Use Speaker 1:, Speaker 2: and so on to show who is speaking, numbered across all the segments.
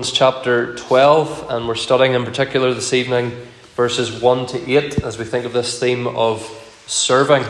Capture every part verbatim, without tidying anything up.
Speaker 1: Chapter twelve, and we're studying in particular this evening verses one to eight as we think of this theme of serving.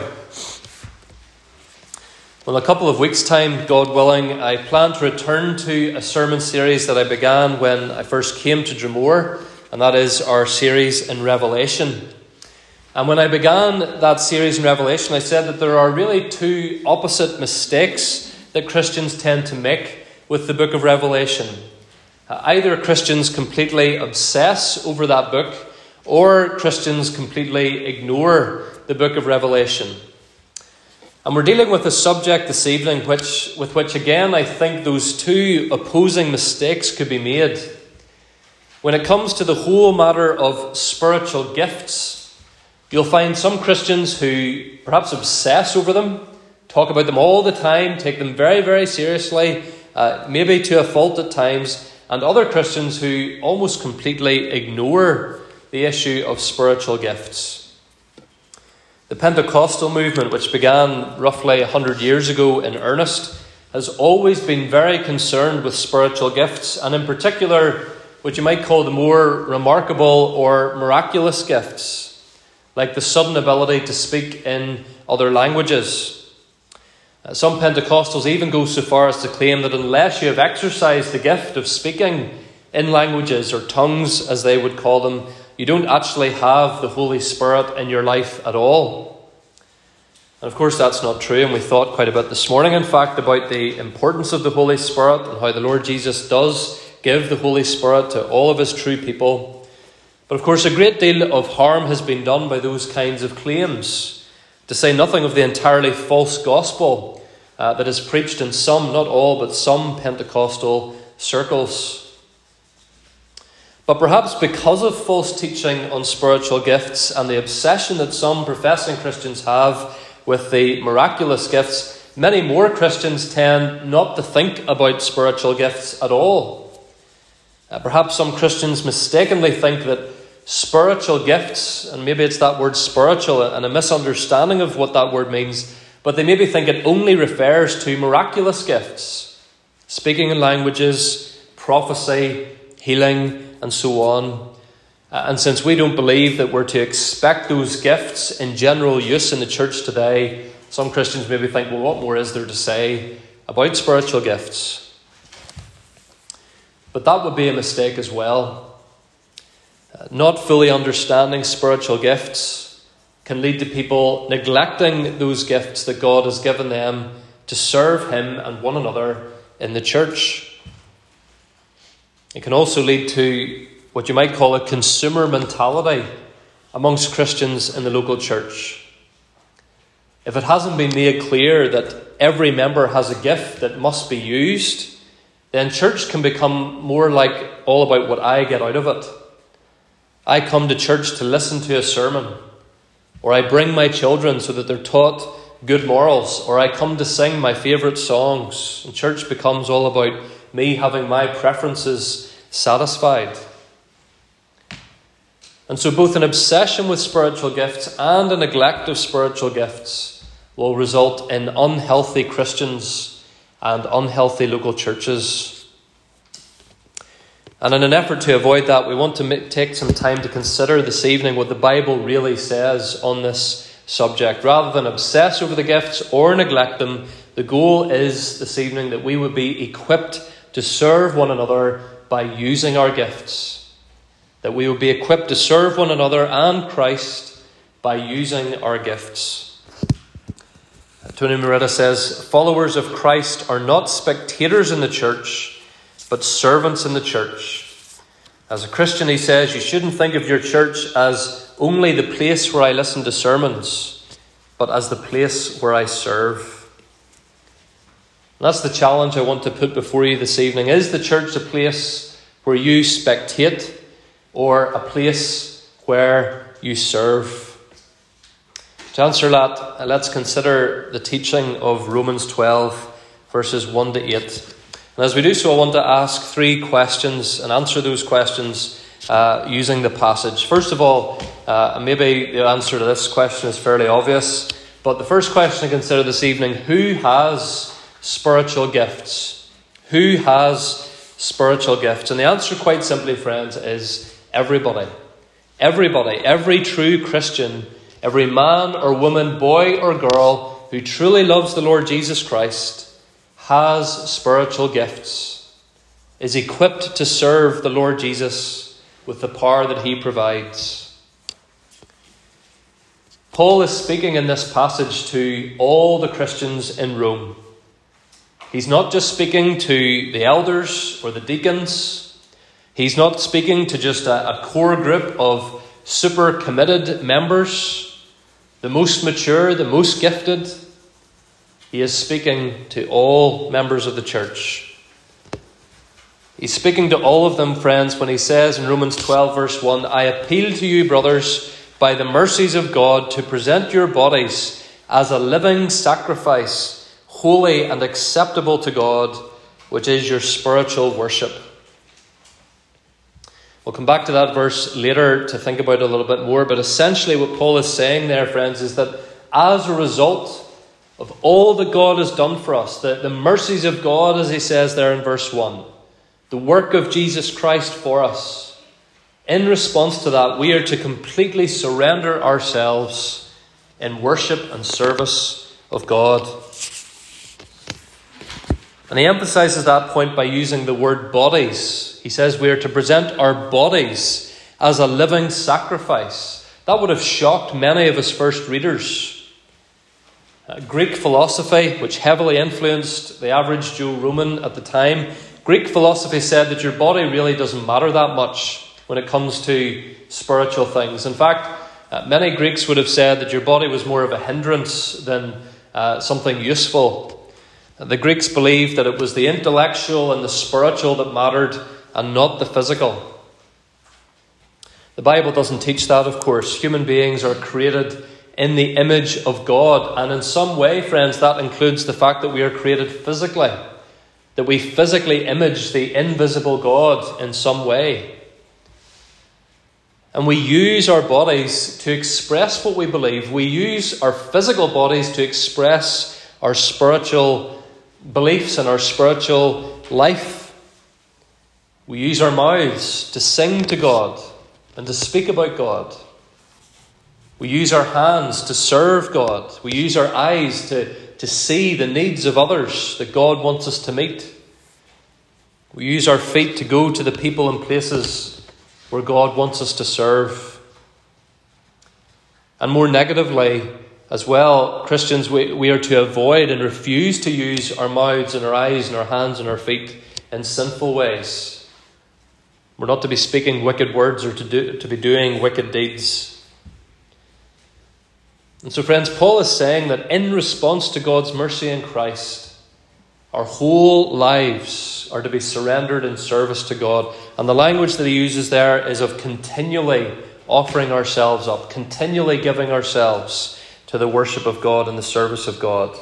Speaker 1: Well, in a couple of weeks' time, God willing, I plan to return to a sermon series that I began when I first came to Dromore, and that is our series in Revelation. And when I began that series in Revelation, I said that there are really two opposite mistakes that Christians tend to make with the book of Revelation. Either Christians completely obsess over that book, or Christians completely ignore the book of Revelation. And we're dealing with a subject this evening which, with which, again, I think those two opposing mistakes could be made. When it comes to the whole matter of spiritual gifts, you'll find some Christians who perhaps obsess over them, talk about them all the time, take them very, very seriously, uh, maybe to a fault at times, and other Christians who almost completely ignore the issue of spiritual gifts. The Pentecostal movement, which began roughly one hundred years ago in earnest, has always been very concerned with spiritual gifts, and in particular, what you might call the more remarkable or miraculous gifts, like the sudden ability to speak in other languages. Some Pentecostals even go so far as to claim that unless you have exercised the gift of speaking in languages, or tongues as they would call them, you don't actually have the Holy Spirit in your life at all. And of course that's not true, and we thought quite a bit this morning, in fact, about the importance of the Holy Spirit and how the Lord Jesus does give the Holy Spirit to all of his true people. But of course a great deal of harm has been done by those kinds of claims, to say nothing of the entirely false gospel uh, that is preached in some, not all, but some Pentecostal circles. But perhaps because of false teaching on spiritual gifts and the obsession that some professing Christians have with the miraculous gifts, many more Christians tend not to think about spiritual gifts at all. Uh, perhaps some Christians mistakenly think that spiritual gifts, and maybe it's that word spiritual and a misunderstanding of what that word means, but they maybe think it only refers to miraculous gifts, speaking in languages, prophecy, healing, and so on. And since we don't believe that we're to expect those gifts in general use in the church today, some Christians maybe think, well, what more is there to say about spiritual gifts? But that would be a mistake as well. Not fully understanding spiritual gifts can lead to people neglecting those gifts that God has given them to serve him and one another in the church. It can also lead to what you might call a consumer mentality amongst Christians in the local church. If it hasn't been made clear that every member has a gift that must be used, then church can become more like all about what I get out of it. I come to church to listen to a sermon, or I bring my children so that they're taught good morals, or I come to sing my favourite songs. And church becomes all about me having my preferences satisfied. And so both an obsession with spiritual gifts and a neglect of spiritual gifts will result in unhealthy Christians and unhealthy local churches. And in an effort to avoid that, we want to take some time to consider this evening what the Bible really says on this subject. Rather than obsess over the gifts or neglect them, the goal is this evening that we would be equipped to serve one another by using our gifts. That we would be equipped to serve one another and Christ by using our gifts. Tony Merida says, followers of Christ are not spectators in the church, but servants in the church. As a Christian, he says, you shouldn't think of your church as only the place where I listen to sermons, but as the place where I serve. And that's the challenge I want to put before you this evening. Is the church a place where you spectate, or a place where you serve? To answer that, let's consider the teaching of Romans twelve, verses one to eight. And as we do so, I want to ask three questions and answer those questions uh, using the passage. First of all, uh, maybe the answer to this question is fairly obvious, but the first question to consider this evening, who has spiritual gifts? Who has spiritual gifts? And the answer, quite simply, friends, is everybody. Everybody, every true Christian, every man or woman, boy or girl who truly loves the Lord Jesus Christ has spiritual gifts, is equipped to serve the Lord Jesus with the power that he provides. Paul is speaking in this passage to all the Christians in Rome. He's not just speaking to the elders or the deacons. He's not speaking to just a, a core group of super committed members, the most mature, the most gifted. He is speaking to all members of the church. He's speaking to all of them, friends, when he says in Romans twelve verse one, I appeal to you, brothers, by the mercies of God, to present your bodies as a living sacrifice, holy and acceptable to God, which is your spiritual worship. We'll come back to that verse later to think about it a little bit more, but essentially what Paul is saying there, friends, is that as a result of all that God has done for us, the, the mercies of God, as he says there in verse one, the work of Jesus Christ for us, in response to that, we are to completely surrender ourselves in worship and service of God. And he emphasizes that point by using the word bodies. He says we are to present our bodies as a living sacrifice. That would have shocked many of his first readers. Uh, Greek philosophy, which heavily influenced the average Joe Roman at the time, Greek philosophy said that your body really doesn't matter that much when it comes to spiritual things. In fact, uh, many Greeks would have said that your body was more of a hindrance than uh, something useful. Uh, the Greeks believed that it was the intellectual and the spiritual that mattered and not the physical. The Bible doesn't teach that, of course. Human beings are created in the image of God. And in some way, friends, that includes the fact that we are created physically. That we physically image the invisible God in some way. And we use our bodies to express what we believe. We use our physical bodies to express our spiritual beliefs and our spiritual life. We use our mouths to sing to God and to speak about God. We use our hands to serve God. We use our eyes to, to see the needs of others that God wants us to meet. We use our feet to go to the people and places where God wants us to serve. And more negatively as well, Christians, we, we are to avoid and refuse to use our mouths and our eyes and our hands and our feet in sinful ways. We're not to be speaking wicked words or to do, to be doing wicked deeds. And so, friends, Paul is saying that in response to God's mercy in Christ, our whole lives are to be surrendered in service to God. And the language that he uses there is of continually offering ourselves up, continually giving ourselves to the worship of God and the service of God.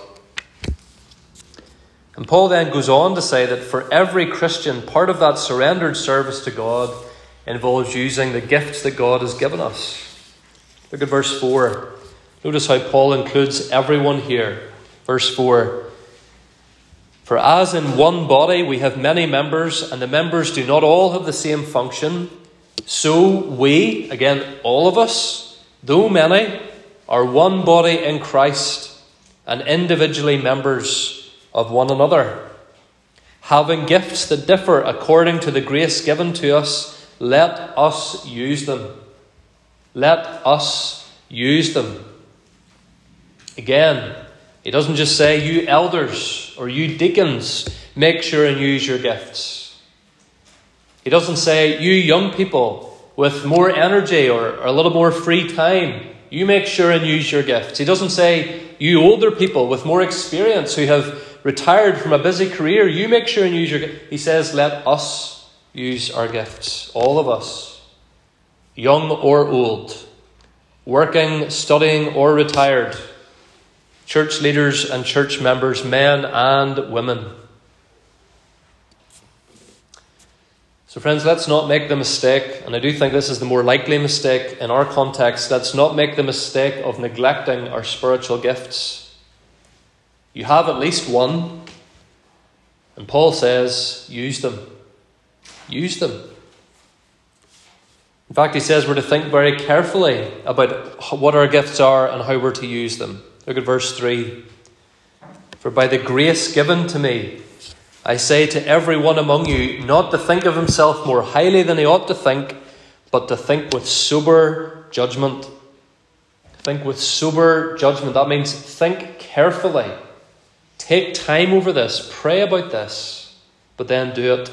Speaker 1: And Paul then goes on to say that for every Christian, part of that surrendered service to God involves using the gifts that God has given us. Look at verse four. Notice how Paul includes everyone here. Verse four. For as in one body we have many members, and the members do not all have the same function, so we, again, all of us, though many, are one body in Christ, and individually members of one another. Having gifts that differ according to the grace given to us, let us use them. Let us use them. Again, he doesn't just say, you elders or you deacons, make sure and use your gifts. He doesn't say, you young people with more energy or, or a little more free time, you make sure and use your gifts. He doesn't say, you older people with more experience who have retired from a busy career, you make sure and use your gifts. He says, let us use our gifts. All of us, young or old, working, studying or retired, church leaders and church members, men and women. So friends, let's not make the mistake, and I do think this is the more likely mistake in our context, let's not make the mistake of neglecting our spiritual gifts. You have at least one, and Paul says, use them. use them. In fact, he says we're to think very carefully about what our gifts are and how we're to use them. Look at verse three. For by the grace given to me, I say to every one among you, not to think of himself more highly than he ought to think, but to think with sober judgment. Think with sober judgment. That means think carefully. Take time over this. Pray about this. But then do it.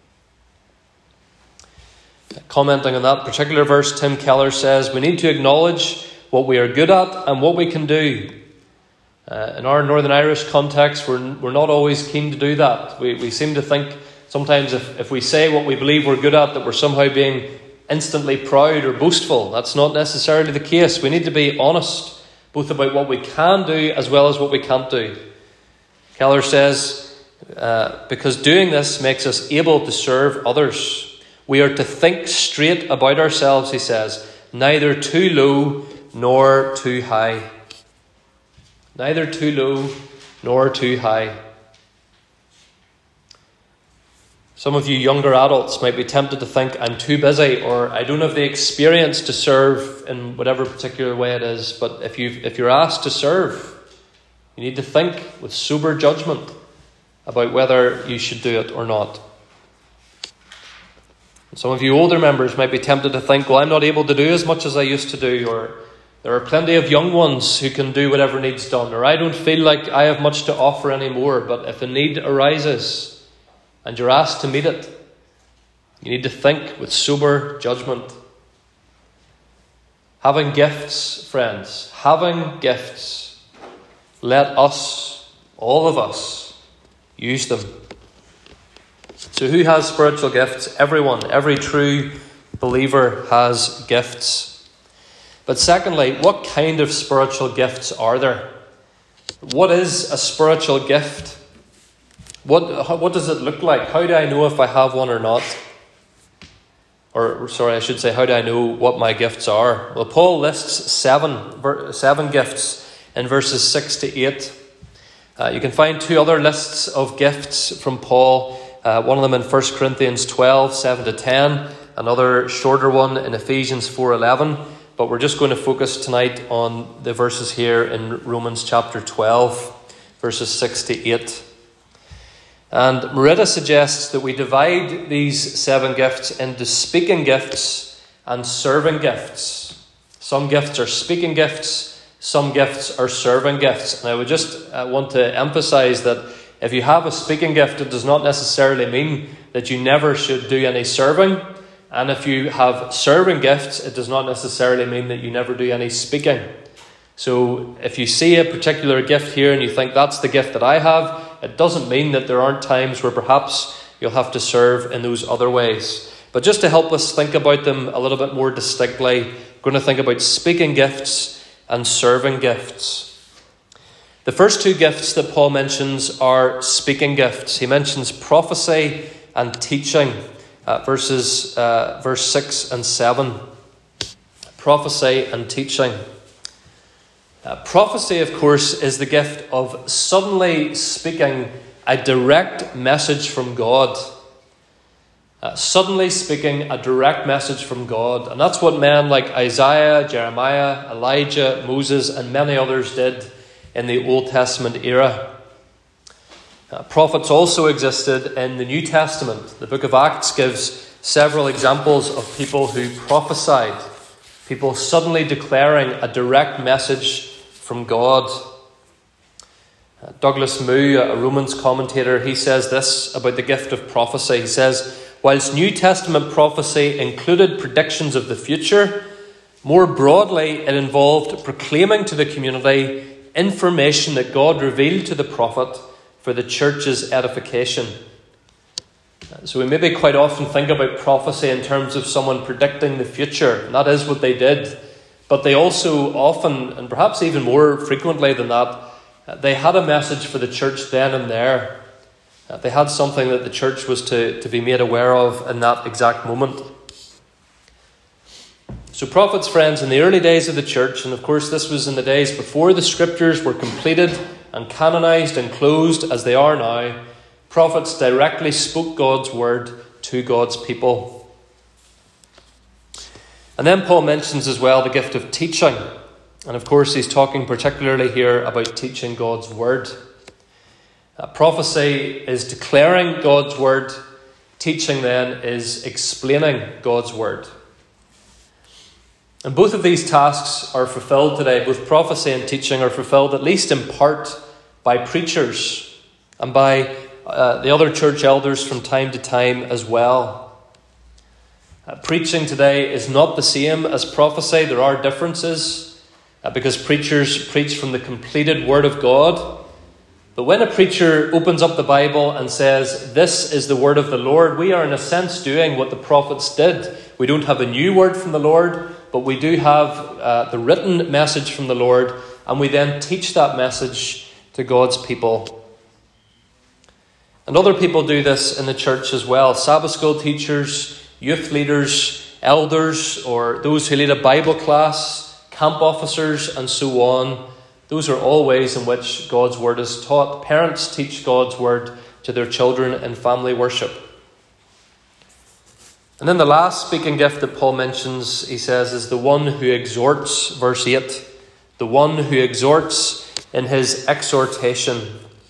Speaker 1: Commenting on that particular verse, Tim Keller says, we need to acknowledge what we are good at and what we can do. Uh, in our Northern Irish context, we're, we're not always keen to do that. We, we seem to think sometimes if, if we say what we believe we're good at, that we're somehow being instantly proud or boastful. That's not necessarily the case. We need to be honest, both about what we can do as well as what we can't do. Keller says, uh, because doing this makes us able to serve others. We are to think straight about ourselves, he says, neither too low nor too high. Neither too low nor too high. Some of you younger adults might be tempted to think, I'm too busy, or I don't have the experience to serve in whatever particular way it is. But if, you if you're asked to serve, you need to think with sober judgment about whether you should do it or not. Some of you older members might be tempted to think, well, I'm not able to do as much as I used to do, or there are plenty of young ones who can do whatever needs done, or I don't feel like I have much to offer anymore. But if a need arises and you're asked to meet it, you need to think with sober judgment. Having gifts, friends, having gifts, let us, all of us, use them. So who has spiritual gifts? Everyone. Every true believer has gifts. But secondly, what kind of spiritual gifts are there? What is a spiritual gift? What, what does it look like? How do I know if I have one or not? Or, sorry, I should say, how do I know what my gifts are? Well, Paul lists seven, seven gifts in verses six to eight. Uh, you can find two other lists of gifts from Paul. Uh, one of them in First Corinthians twelve, seven to ten. Another shorter one in Ephesians four eleven. But we're just going to focus tonight on the verses here in Romans chapter twelve, verses six to eight. And Merida suggests that we divide these seven gifts into speaking gifts and serving gifts. Some gifts are speaking gifts, some gifts are serving gifts. And I would just uh, want to emphasize that if you have a speaking gift, it does not necessarily mean that you never should do any serving. And if you have serving gifts, it does not necessarily mean that you never do any speaking. So if you see a particular gift here and you think that's the gift that I have, it doesn't mean that there aren't times where perhaps you'll have to serve in those other ways. But just to help us think about them a little bit more distinctly, we're going to think about speaking gifts and serving gifts. The first two gifts that Paul mentions are speaking gifts. He mentions prophecy and teaching, uh, verses uh, verse six and seven. Prophecy and teaching. Uh, prophecy, of course, is the gift of suddenly speaking a direct message from God. Uh, suddenly speaking a direct message from God. And that's what men like Isaiah, Jeremiah, Elijah, Moses, and many others did in the Old Testament era. Uh, prophets also existed in the New Testament. The book of Acts gives several examples of people who prophesied, people suddenly declaring a direct message from God. Uh, Douglas Moo, a Romans commentator, he says this about the gift of prophecy. He says, whilst New Testament prophecy included predictions of the future, more broadly it involved proclaiming to the community information that God revealed to the prophet for the church's edification. So we maybe quite often think about prophecy in terms of someone predicting the future, and that is what they did. But they also often, and perhaps even more frequently than that, they had a message for the church then and there. They had something that the church was to, to be made aware of in that exact moment. So prophets, friends, in the early days of the church, and of course this was in the days before the scriptures were completed and canonized and closed as they are now, prophets directly spoke God's word to to God's people. And then Paul mentions as well the gift of teaching. And of course, he's talking particularly here about teaching God's word. Uh, prophecy is declaring God's word. Teaching then is explaining God's word. And both of these tasks are fulfilled today. Both prophecy and teaching are fulfilled, at least in part, by preachers and by uh, the other church elders from time to time as well. Uh, preaching today is not the same as prophecy. There are differences uh, because preachers preach from the completed Word of God. But when a preacher opens up the Bible and says, "This is the word of the Lord," we are in a sense doing what the prophets did. We don't have a new word from the Lord, but we do have uh, the written message from the Lord, and we then teach that message to God's people. And other people do this in the church as well. Sabbath school teachers, youth leaders, elders, or those who lead a Bible class, camp officers, and so on. Those are all ways in which God's word is taught. Parents teach God's word to their children in family worship. And then the last speaking gift that Paul mentions, he says, is the one who exhorts, verse eight. The one who exhorts in his exhortation.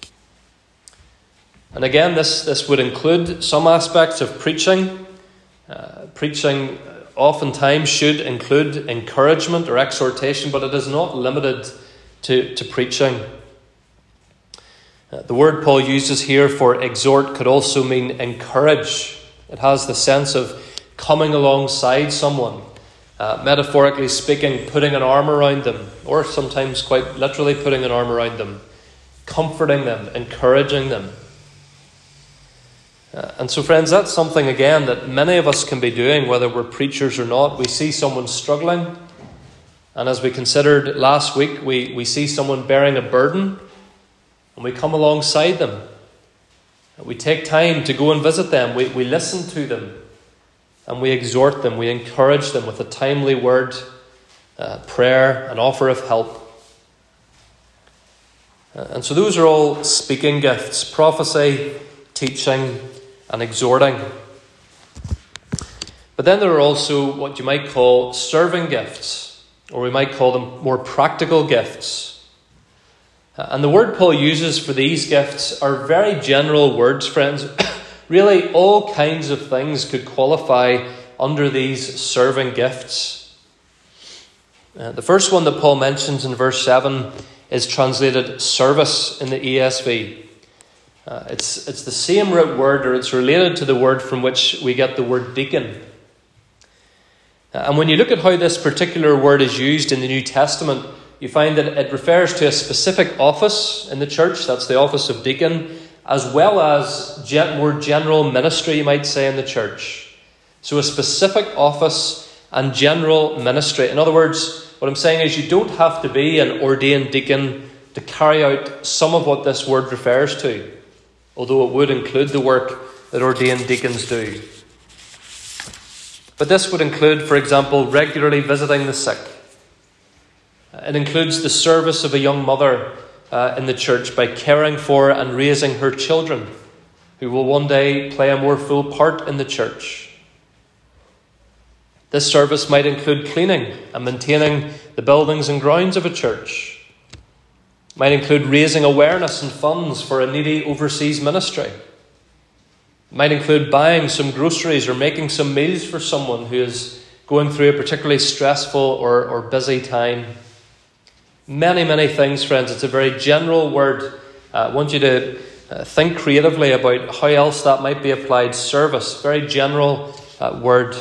Speaker 1: And again, this, this would include some aspects of preaching. Uh, preaching oftentimes should include encouragement or exhortation, but it is not limited to, to preaching. Uh, the word Paul uses here for exhort could also mean encourage. It has the sense of coming alongside someone. Uh, metaphorically speaking, putting an arm around them, or sometimes quite literally putting an arm around them, comforting them, encouraging them. Uh, and so, friends, that's something, again, that many of us can be doing, whether we're preachers or not. We see someone struggling, and as we considered last week, we, we see someone bearing a burden, and we come alongside them. We take time to go and visit them. We, we listen to them. And we exhort them, we encourage them with a timely word, uh, prayer, an offer of help. Uh, and so those are all speaking gifts: prophecy, teaching, and exhorting. But then there are also what you might call serving gifts, or we might call them more practical gifts. Uh, and the word Paul uses for these gifts are very general words, friends. Really, all kinds of things could qualify under these serving gifts. Uh, the first one that Paul mentions in verse seven is translated service in the E S V. Uh, it's, it's the same root word, or it's related to the word from which we get the word deacon. Uh, and when you look at how this particular word is used in the New Testament, you find that it refers to a specific office in the church. That's the office of deacon, as well as gen- more general ministry, you might say, in the church. So a specific office and general ministry. In other words, what I'm saying is you don't have to be an ordained deacon to carry out some of what this word refers to, although it would include the work that ordained deacons do. But this would include, for example, regularly visiting the sick. It includes the service of a young mother Uh, in the church by caring for and raising her children, who will one day play a more full part in the church. This service might include cleaning and maintaining the buildings and grounds of a church. It might include raising awareness and funds for a needy overseas ministry. It might include buying some groceries or making some meals for someone who is going through a particularly stressful or, or busy time. Many, many things, friends. It's a very general word. Uh, I want you to uh, think creatively about how else that might be applied. Service, very general uh, word.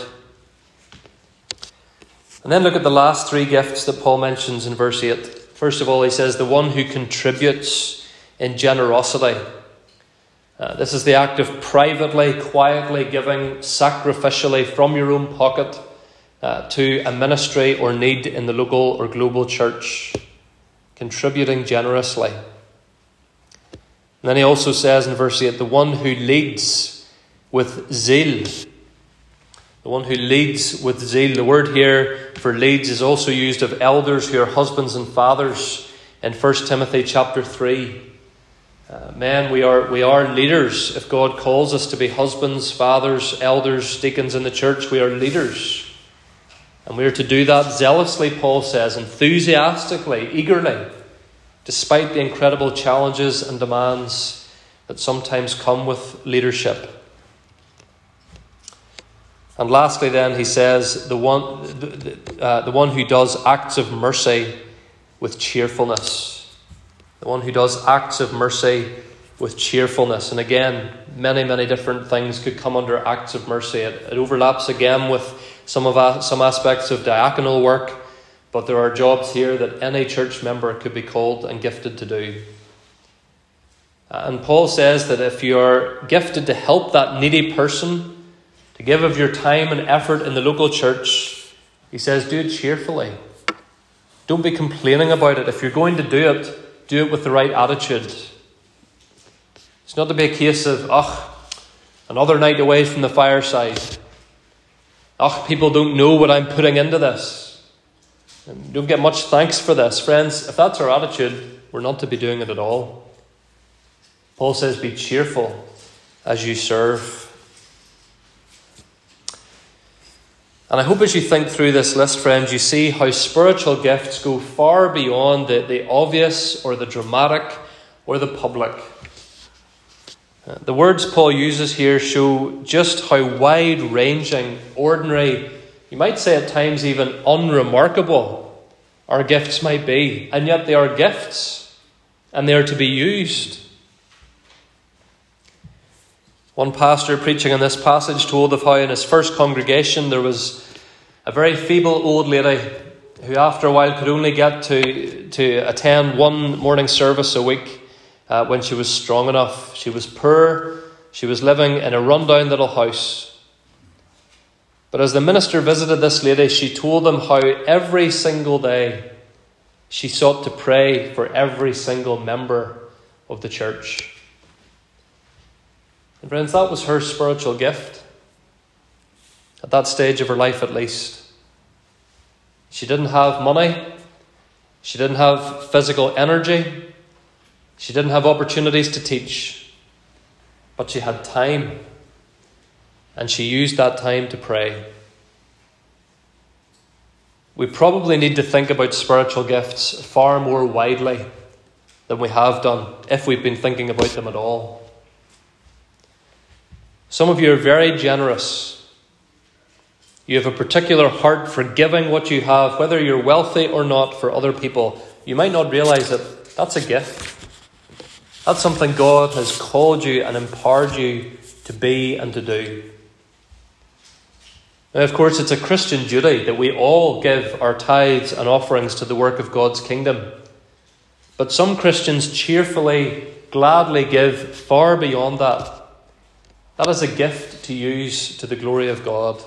Speaker 1: And then look at the last three gifts that Paul mentions in verse eight. First of all, he says, the one who contributes in generosity. Uh, this is the act of privately, quietly giving sacrificially from your own pocket uh, to a ministry or need in the local or global church. Contributing generously. And then he also says in verse eight, the one who leads with zeal. The one who leads with zeal. The word here for leads is also used of elders who are husbands and fathers in First Timothy chapter three. Uh, men, we are we are leaders. If God calls us to be husbands, fathers, elders, deacons in the church, we are leaders. And we are to do that zealously, Paul says, enthusiastically, eagerly, despite the incredible challenges and demands that sometimes come with leadership. And lastly then, he says, the one, the, uh, the one who does acts of mercy with cheerfulness. The one who does acts of mercy with cheerfulness. And again, many, many different things could come under acts of mercy. It, it overlaps again with some of uh, some aspects of diaconal work, but there are jobs here that any church member could be called and gifted to do. And Paul says that if you are gifted to help that needy person, to give of your time and effort in the local church, he says, do it cheerfully. Don't be complaining about it. If you're going to do it, do it with the right attitude. It's not to be a case of, ugh, another night away from the fireside. Ugh, people don't know what I'm putting into this. And don't get much thanks for this. Friends, if that's our attitude, we're not to be doing it at all. Paul says, be cheerful as you serve. And I hope as you think through this list, friends, you see how spiritual gifts go far beyond the, the obvious or the dramatic or the public. Uh, the words Paul uses here show just how wide-ranging, ordinary, you might say at times even unremarkable, our gifts might be. And yet they are gifts, and they are to be used. One pastor preaching on this passage told of how in his first congregation there was a very feeble old lady who after a while could only get to, to attend one morning service a week uh, when she was strong enough. She was poor. She was living in a rundown little house. But as the minister visited this lady, she told him how every single day she sought to pray for every single member of the church. And friends, that was her spiritual gift. At that stage of her life at least. She didn't have money. She didn't have physical energy. She didn't have opportunities to teach. But she had time. And she used that time to pray. We probably need to think about spiritual gifts far more widely than we have done, if we've been thinking about them at all. Some of you are very generous. You have a particular heart for giving what you have, whether you're wealthy or not, for other people. You might not realize that that's a gift. That's something God has called you and empowered you to be and to do. Now, of course, it's a Christian duty that we all give our tithes and offerings to the work of God's kingdom. But some Christians cheerfully, gladly give far beyond that. That is a gift to use to the glory of God.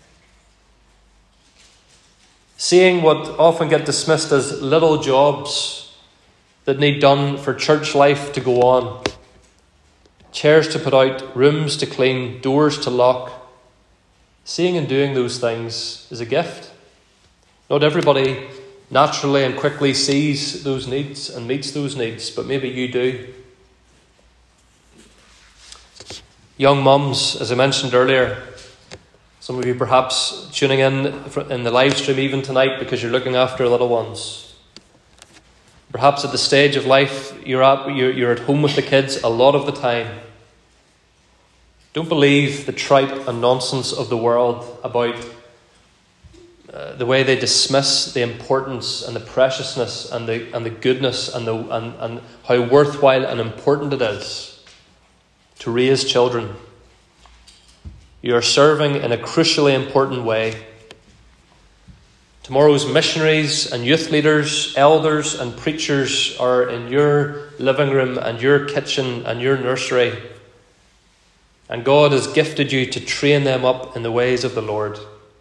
Speaker 1: Seeing what often get dismissed as little jobs that need done for church life to go on. Chairs to put out, rooms to clean, doors to lock. Seeing and doing those things is a gift. Not everybody naturally and quickly sees those needs and meets those needs, but maybe you do. Young mums, as I mentioned earlier, some of you perhaps tuning in in the live stream even tonight because you're looking after little ones. Perhaps at the stage of life you're at, you're at home with the kids a lot of the time. Don't believe the trite and nonsense of the world about uh, the way they dismiss the importance and the preciousness and the and the goodness and the and, and how worthwhile and important it is to raise children. You are serving in a crucially important way. Tomorrow's missionaries and youth leaders, elders and preachers are in your living room and your kitchen and your nursery. And God has gifted you to train them up in the ways of the Lord.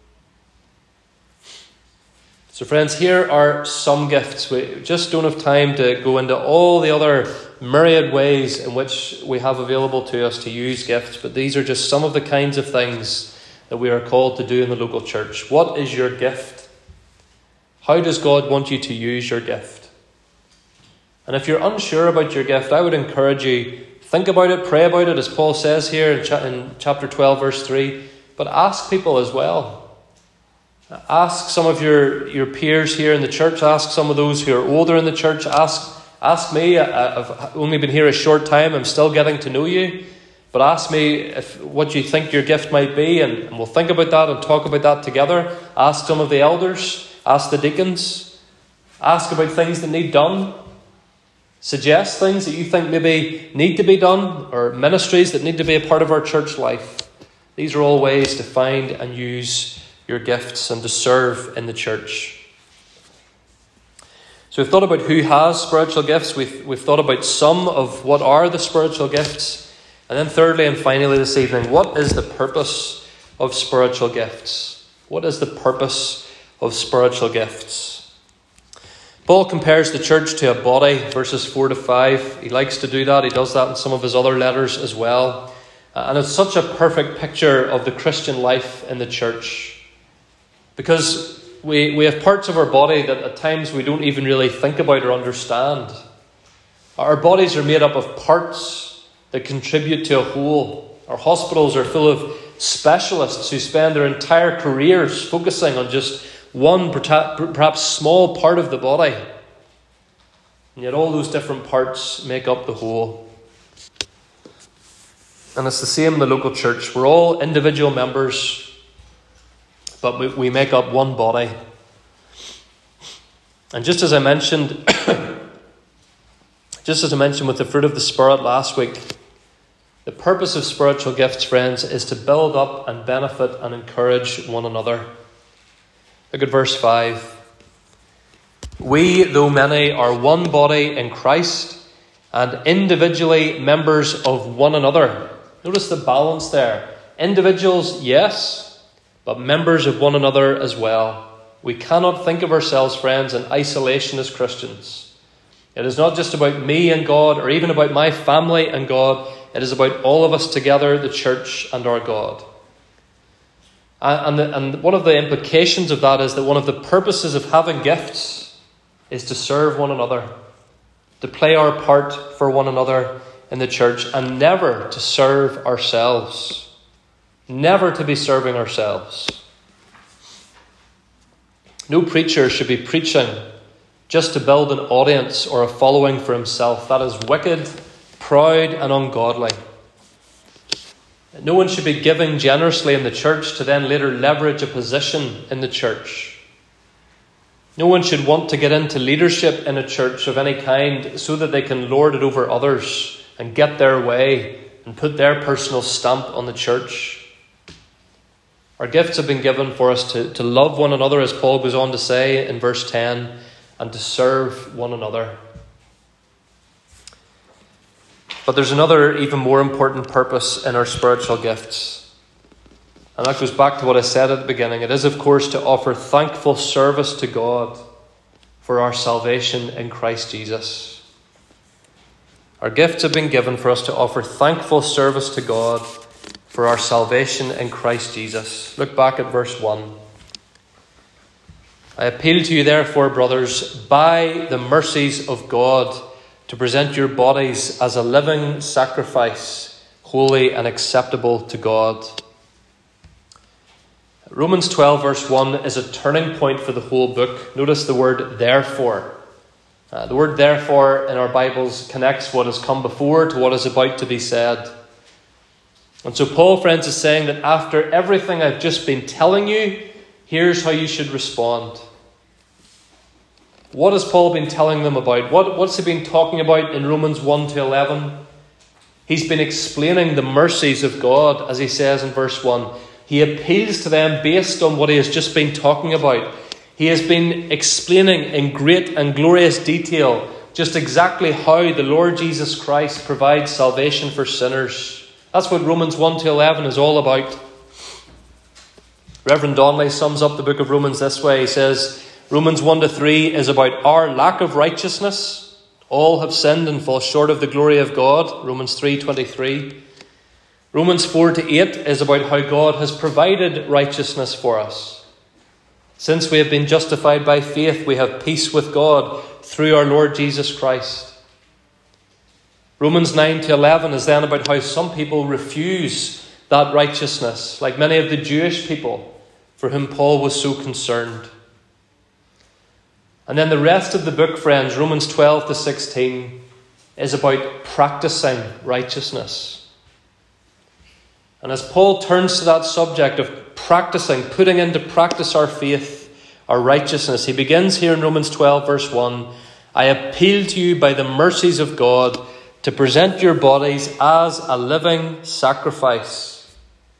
Speaker 1: So friends, here are some gifts. We just don't have time to go into all the other myriad ways in which we have available to us to use gifts, but these are just some of the kinds of things that we are called to do in the local church. What is your gift? How does God want you to use your gift? And if you're unsure about your gift, I would encourage you, think about it, pray about it, as Paul says here in, cha- in chapter twelve, verse three. But ask people as well. Ask some of your, your peers here in the church. Ask some of those who are older in the church. Ask, ask me. I, I've only been here a short time. I'm still getting to know you. But ask me if what you think your gift might be, and, and we'll think about that and talk about that together. Ask some of the elders. Ask the deacons. Ask about things that need done. Suggest things that you think maybe need to be done, or ministries that need to be a part of our church life. These are all ways to find and use your gifts and to serve in the church. So we've thought about who has spiritual gifts. We've, we've thought about some of what are the spiritual gifts. And then thirdly and finally this evening, what is the purpose of spiritual gifts? What is the purpose of spiritual gifts? Paul compares the church to a body, verses four to five. He likes to do that. He does that in some of his other letters as well. Uh, and it's such a perfect picture of the Christian life in the church. Because we, we have parts of our body that at times we don't even really think about or understand. Our bodies are made up of parts that contribute to a whole. Our hospitals are full of specialists who spend their entire careers focusing on just one perhaps small part of the body. And yet all those different parts make up the whole. And it's the same in the local church. We're all individual members, but we, we make up one body. And just as I mentioned, just as I mentioned with the fruit of the Spirit last week, the purpose of spiritual gifts, friends, is to build up and benefit and encourage one another. Look at verse five. We, though many, are one body in Christ, and individually members of one another. Notice the balance there. Individuals, yes, but members of one another as well. We cannot think of ourselves, friends, in isolation as Christians. It is not just about me and God, or even about my family and God. It is about all of us together, the church and our God. And, the, and one of the implications of that is that one of the purposes of having gifts is to serve one another, to play our part for one another in the church, and never to serve ourselves. Never to be serving ourselves. No preacher should be preaching just to build an audience or a following for himself. That is wicked, proud, and ungodly. No one should be giving generously in the church to then later leverage a position in the church. No one should want to get into leadership in a church of any kind so that they can lord it over others and get their way and put their personal stamp on the church. Our gifts have been given for us to, to love one another, as Paul goes on to say in verse ten, and to serve one another. But there's another even more important purpose in our spiritual gifts. And that goes back to what I said at the beginning. It is, of course, to offer thankful service to God for our salvation in Christ Jesus. Our gifts have been given for us to offer thankful service to God for our salvation in Christ Jesus. Look back at verse one. I appeal to you, therefore, brothers, by the mercies of God, to present your bodies as a living sacrifice, holy and acceptable to God. Romans twelve verse one is a turning point for the whole book. Notice the word therefore. Uh, the word therefore in our Bibles connects what has come before to what is about to be said. And so Paul, friends, is saying that after everything I've just been telling you, here's how you should respond. What has Paul been telling them about? What, what's he been talking about in Romans one to eleven? He's been explaining the mercies of God, as he says in verse one. He appeals to them based on what he has just been talking about. He has been explaining in great and glorious detail just exactly how the Lord Jesus Christ provides salvation for sinners. That's what Romans one to eleven is all about. Reverend Donnelly sums up the book of Romans this way. He says, Romans one to three is about our lack of righteousness. All have sinned and fall short of the glory of God. Romans three twenty-three. Romans four to eight is about how God has provided righteousness for us. Since we have been justified by faith, we have peace with God through our Lord Jesus Christ. Romans nine to eleven is then about how some people refuse that righteousness, like many of the Jewish people for whom Paul was so concerned. And then the rest of the book, friends, Romans twelve to sixteen, is about practicing righteousness. And as Paul turns to that subject of practicing, putting into practice our faith, our righteousness, he begins here in Romans twelve, verse one, I appeal to you by the mercies of God to present your bodies as a living sacrifice.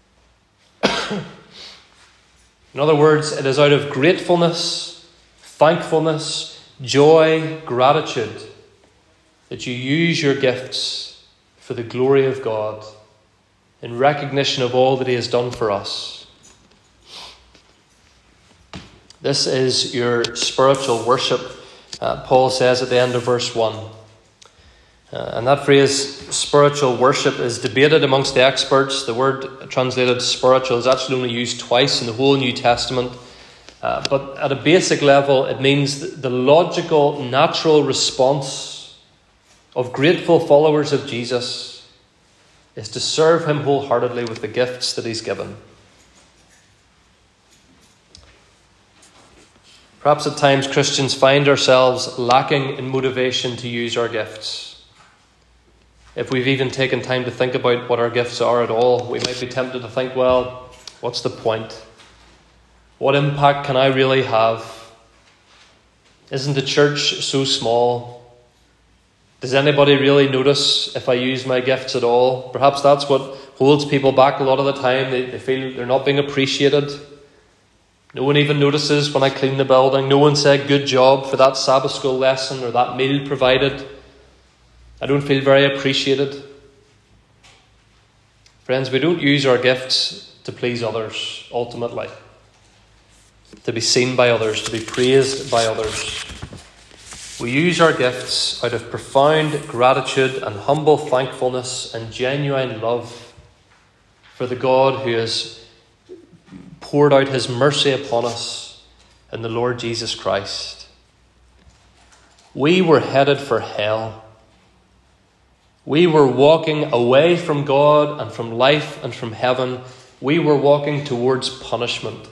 Speaker 1: In other words, it is out of gratefulness, thankfulness, joy, gratitude that you use your gifts for the glory of God in recognition of all that he has done for us. This is your spiritual worship, uh, Paul says at the end of verse one. Uh, and that phrase, spiritual worship, is debated amongst the experts. The word translated spiritual is actually only used twice in the whole New Testament. Uh, but at a basic level, it means the logical, natural response of grateful followers of Jesus is to serve him wholeheartedly with the gifts that he's given. Perhaps at times Christians find ourselves lacking in motivation to use our gifts. If we've even taken time to think about what our gifts are at all, we might be tempted to think, well, what's the point? What impact can I really have? Isn't the church so small? Does anybody really notice if I use my gifts at all? Perhaps that's what holds people back a lot of the time. They, they feel they're not being appreciated. No one even notices when I clean the building. No one said good job for that Sabbath school lesson or that meal provided. I don't feel very appreciated. Friends, we don't use our gifts to please others, ultimately. To be seen by others, to be praised by others. We use our gifts out of profound gratitude and humble thankfulness and genuine love for the God who has poured out his mercy upon us in the Lord Jesus Christ. We were headed for hell. We were walking away from God and from life and from heaven. We were walking towards punishment.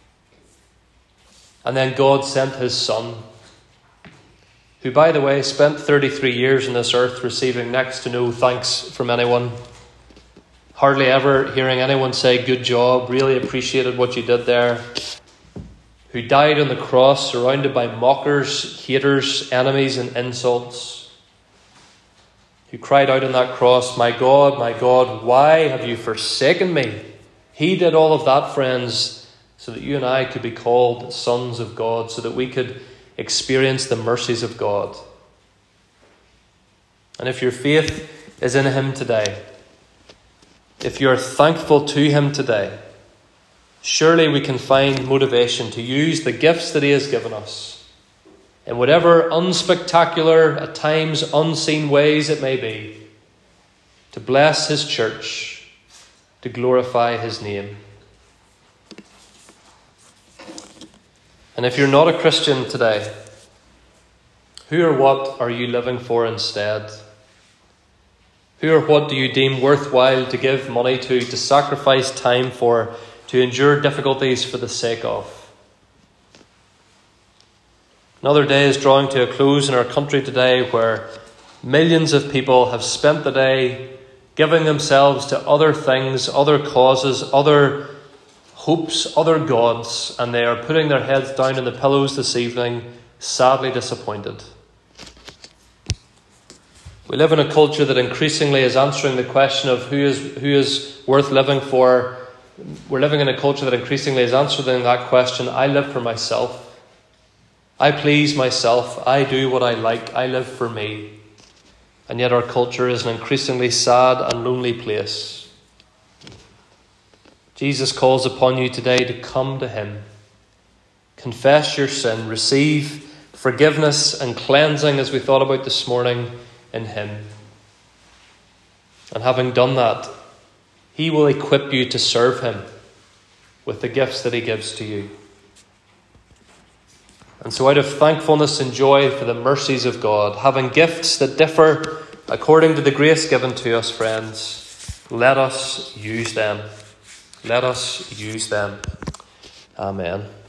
Speaker 1: And then God sent his Son, who, by the way, spent thirty-three years on this earth receiving next to no thanks from anyone. Hardly ever hearing anyone say, good job, really appreciated what you did there. Who died on the cross surrounded by mockers, haters, enemies and insults. Who cried out on that cross, my God, my God, why have you forsaken me? He did all of that, friends, so that you and I could be called sons of God, so that we could experience the mercies of God. And if your faith is in him today, if you're thankful to him today, surely we can find motivation to use the gifts that he has given us in whatever unspectacular, at times unseen ways it may be, to bless his church, to glorify his name. And if you're not a Christian today, who or what are you living for instead? Who or what do you deem worthwhile to give money to, to sacrifice time for, to endure difficulties for the sake of? Another day is drawing to a close in our country today where millions of people have spent the day giving themselves to other things, other causes, other hopes, other gods, and they are putting their heads down in the pillows this evening, sadly disappointed. We live in a culture that increasingly is answering the question of who is who is worth living for. We're living in a culture that increasingly is answering that question. I live for myself. I please myself. I do what I like. I live for me. And yet our culture is an increasingly sad and lonely place. Jesus calls upon you today to come to him. Confess your sin. Receive forgiveness and cleansing, as we thought about this morning, in him. And having done that, he will equip you to serve him with the gifts that he gives to you. And so out of thankfulness and joy for the mercies of God, having gifts that differ according to the grace given to us, friends, let us use them. Let us use them. Amen.